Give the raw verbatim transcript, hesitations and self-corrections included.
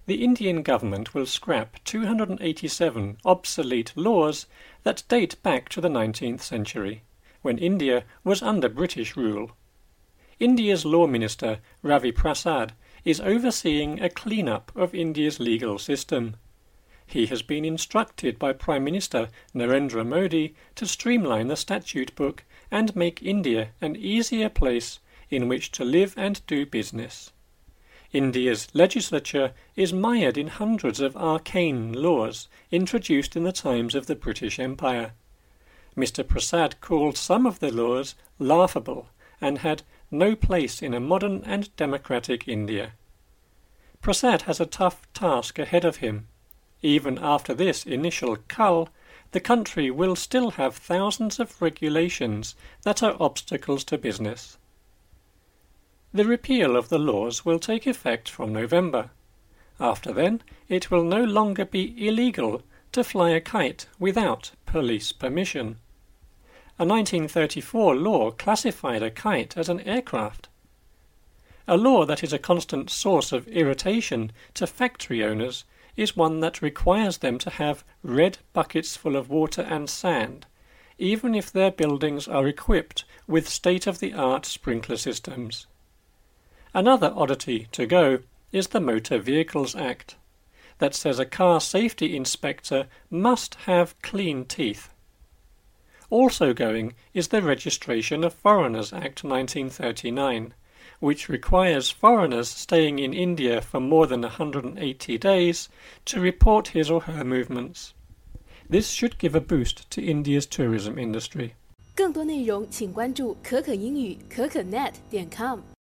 the Indian government will scrap two hundred eighty-seven obsolete laws that date back to the nineteenth century, when India was under British rule. India's Law Minister, Ravi Prasad, is overseeing a clean-up of India's legal system. He has been instructed by Prime Minister Narendra Modi to streamline the statute book and make India an easier place in which to live and do business. India's legislature is mired in hundreds of arcane laws introduced in the times of the British Empire. Mister Prasad called some of the laws laughable and had no place in a modern and democratic India. Prasad has a tough task ahead of him. Even after this initial cull, the country will still have thousands of regulations that are obstacles to business. The repeal of the laws will take effect from November. After then, it will no longer be illegal to fly a kite without police permission. A nineteen thirty-four law classified a kite as an aircraft. A law that is a constant source of irritation to factory owners is one that requires them to have red buckets full of water and sand, even if their buildings are equipped with state-of-the-art sprinkler systems. Another oddity to go is the Motor Vehicles Act, that says a car safety inspector must have clean teeth. Also going is the Registration of Foreigners Act nineteen thirty-nine, which requires foreigners staying in India for more than one hundred eighty days to report his or her movements. This should give a boost to India's tourism industry. 更多内容请关注可可英语可可 net 点 com。